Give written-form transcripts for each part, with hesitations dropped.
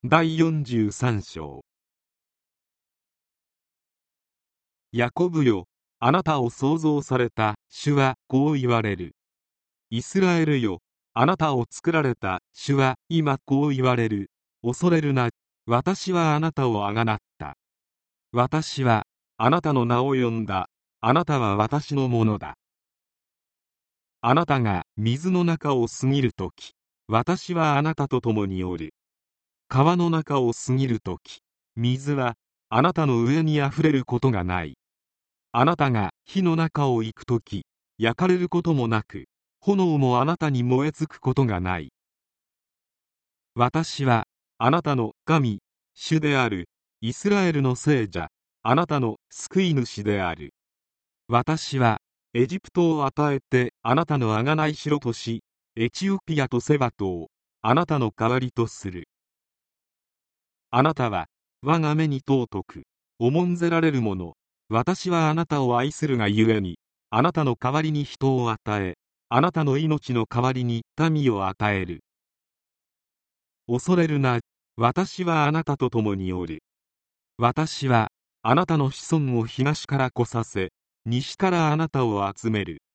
第43章。ヤコブよ、あなたを創造された主はこう言われる。イスラエルよ、あなたを作られた主は今こう言われる。恐れるな、私はあなたをあがなった。私はあなたの名を呼んだ。あなたは私のものだ。あなたが水の中を過ぎるとき、私はあなたと共におる。川の中を過ぎるとき、水はあなたの上にあふれることがない。あなたが火の中を行くとき、焼かれることもなく、炎もあなたに燃え尽くことがない。私はあなたの神、主である。イスラエルの聖者、あなたの救い主である。私はエジプトを与えてあなたの贖いしろとし、エチオピアとセバトをあなたの代わりとする。あなたは我が目に尊く重んぜられるもの。私はあなたを愛するがゆえに、あなたの代わりに人を与え、あなたの命の代わりに民を与える。恐れるな、私はあなたと共におる。私はあなたの子孫を東から来させ、西からあなたを集める。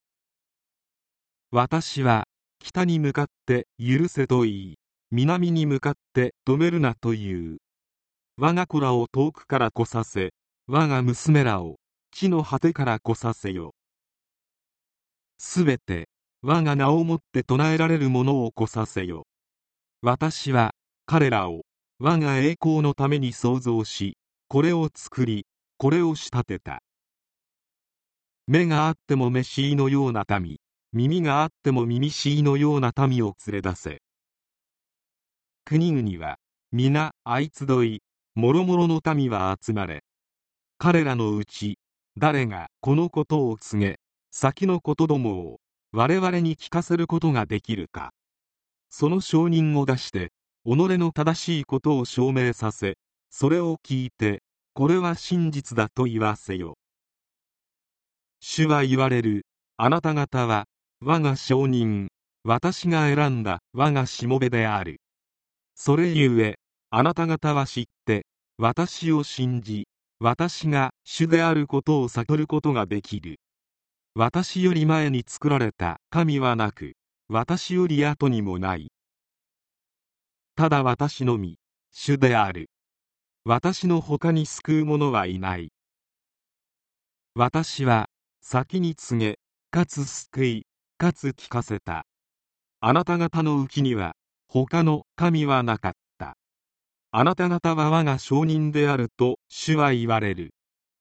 私は北に向かって許せと言い、南に向かって止めるなと言う。我が子らを遠くから来させ、我が娘らを地の果てから来させよ。すべて我が名をもって唱えられるものを来させよ。私は彼らを我が栄光のために創造し、これを作り、これを仕立てた。目があっても目しいのような民、耳があっても耳しいのような民を連れ出せ。国々は皆相集い、もろもろの民は集まれ。彼らのうち誰がこのことを告げ、先のことどもを我々に聞かせることができるか。その証人を出して己の正しいことを証明させ、それを聞いてこれは真実だと言わせよ。主は言われる。あなた方は我が証人、私が選んだ我がしもべである。それゆえあなた方は知って私を信じ、私が主であることを悟ることができる。私より前に作られた神はなく、私より後にもない。ただ私のみ、主である。私の他に救う者はいない。私は先に告げ、かつ救い、かつ聞かせた。あなた方のうちには他の神はなかった。あなた方は我が証人であると主は言われる。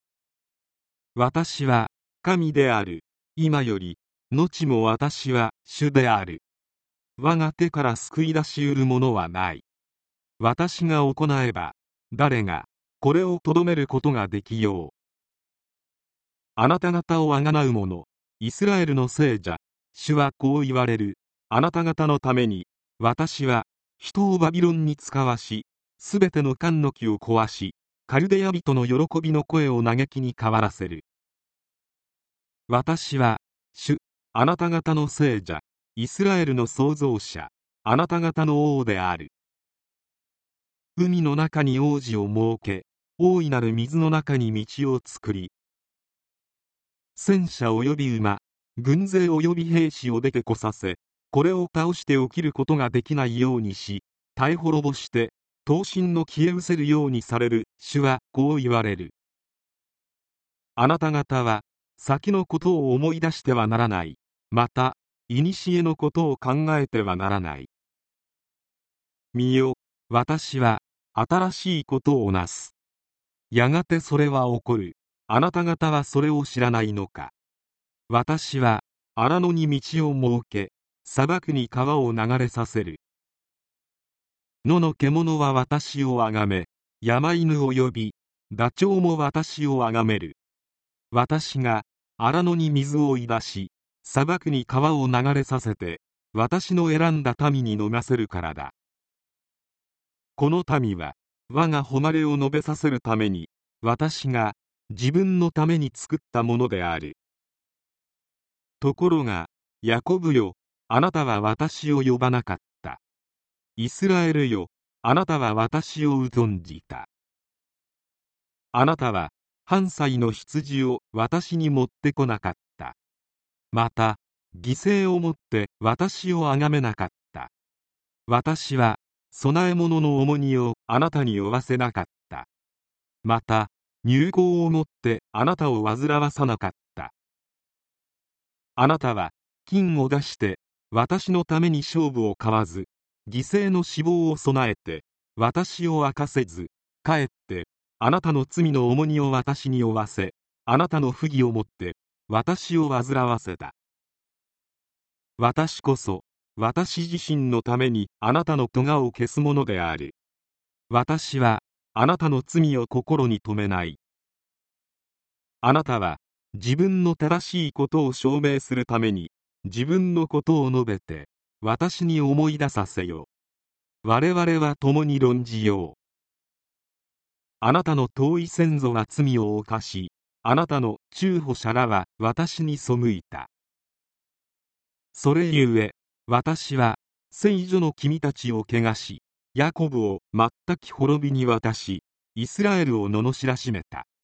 私は神である。今より後も私は主である。我が手から救い出し得るものはない。私が行えば誰がこれをとどめることができよう。あなた方をあがなう者、イスラエルの聖者、主はこう言われる。あなた方のために私は人をバビロンに使わし、すべての菅の木を壊し、カルデア人の喜びの声を嘆きに変わらせる。私は主、あなた方の聖者、イスラエルの創造者、あなた方の王である。海の中に王子を設け、大いなる水の中に道を作り、戦車及び馬、軍勢及び兵士を出てこさせ、これを倒して起きることができないようにし、絶え滅ぼして刀身の消え失せるようにされる。主はこう言われる。あなた方は先のことを思い出してはならない。また古のことを考えてはならない。見よ、私は新しいことをなす。やがてそれは起こる。あなた方はそれを知らないのか。私は荒野に道を設け、砂漠に川を流れさせる。野の獣は私をあがめ、山犬を呼び、ダチョウも私をあがめる。私が荒野に水を出し、砂漠に川を流れさせて、私の選んだ民に飲ませるからだ。この民は我が誉れを述べさせるために、私が自分のために作ったものである。ところがヤコブよ、あなたは私を呼ばなかった。イスラエルよ、 あなたは私を疎んじた。あなたは半歳の羊を私に持ってこなかった。また、犠牲をもって私を崇めなかった。私は供え物の重荷をあなたに負わせなかった。また、乳香をもってあなたを煩わさなかった。あなたは金を出して私のために勝負を買わず、犠牲の脂肪を備えて私を明かせず、かえってあなたの罪の重荷を私に負わせ、あなたの不義をもって私を煩わせた。私こそ私自身のためにあなたの咎を消すものである。私はあなたの罪を心に留めない。あなたは自分の正しいことを証明するために自分のことを述べて私に思い出させよ。我々は共に論じよう。あなたの遠い先祖は罪を犯し、あなたの中保者らは私に背いた。それゆえ私は聖女の君たちを汚し、ヤコブを全く滅びに渡し、イスラエルを罵らしめた。